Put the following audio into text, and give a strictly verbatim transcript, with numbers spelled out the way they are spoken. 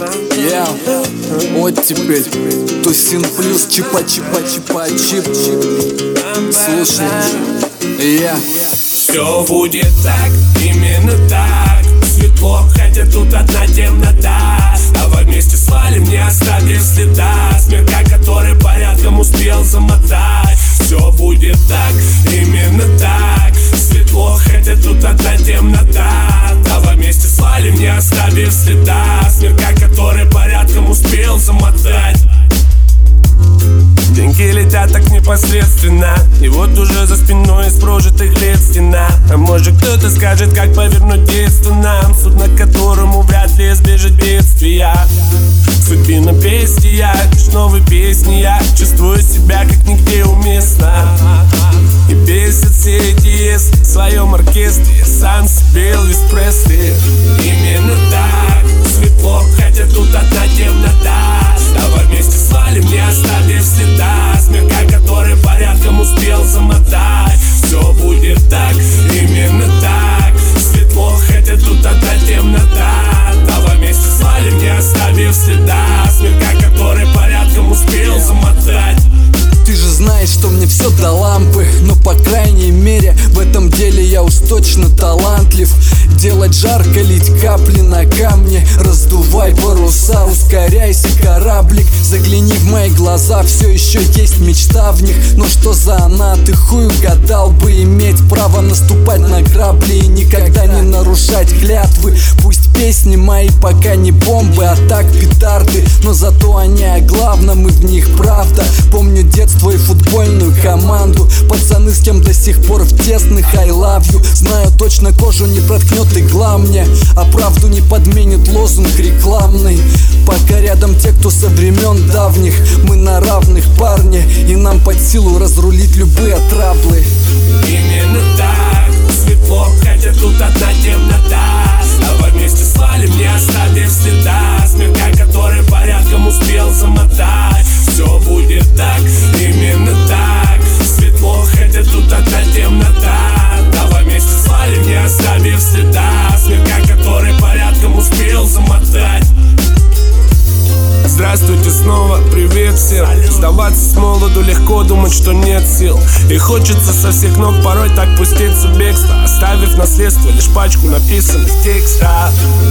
Yeah, вот теперь Тусин плюс чипа чипа чипа чип чип. Слушай, yeah. Все будет так, именно так. Светло, хотя тут одна темнота. Давай вместе свалим, не оставив следа. Смерка, который порядком успел замотать. Все будет так, именно так. Светло, хотя тут одна темнота. Давай вместе свалим, не оставив следа. Смерка, который порядком успел замотать. Деньги летят так непосредственно, и вот уже за спиной из прожитых лет стена. А может кто-то скажет, как повернуть детство нам, судно которому вряд ли избежать бедствия. Судьбина песни, я лишь новой песни. Я чувствую себя как нигде уместно. И бесит все эти «ес» в своем оркестре. Я сам себе Элвис Пресли. Именно так, светло, хотя тут одна темнота. Давай вместе свалим, не оставив следа. Смерка, который порядком успел замотать. Все будет так, именно так. Светло, хотя тут одна темнота. Давай вместе свалим, не оставив следа. Смерка, который порядком успел замотать. Ты же знаешь, что мне все до лампы, но по крайней мере в этом деле я уж точно талантлив. Делать жарко, лить капли на камни, раздувай паруса, ускоряйся, кораблик. Загляни в мои глаза, все еще есть мечта в них. Но что за она, ты хуй угадал бы иметь право наступать на грабли и никогда не нарушать клятвы. Пусть песни мои пока не бомбы, а так петарды, но зато они о главном и в них правда. Помню детство и футбольную команду, пацаны, с кем до сих пор в тесных I love you. Знаю точно, кожу не проткнет игла мне, а правду не подменит лозунг рекламный. Пока рядом те, кто со времен давних, мы на равных, парни, и нам под силу разрулить любые траблы. Именно так, светло, хотя тут одна темнота. Давай вместе свалим, не оставив следа. Смерка, который порядком успел замотать. Все будет так, именно так. Светло, хотя тут одна темнота. Давай вместе свалим, не оставив следа. Смерка, который порядком успел замотать. Здравствуйте снова, привет всем. Сдаваться с молоду легко, думать, что нет сил. И хочется со всех ног порой так пуститься в бегство, оставив наследство лишь пачку написанных текстов.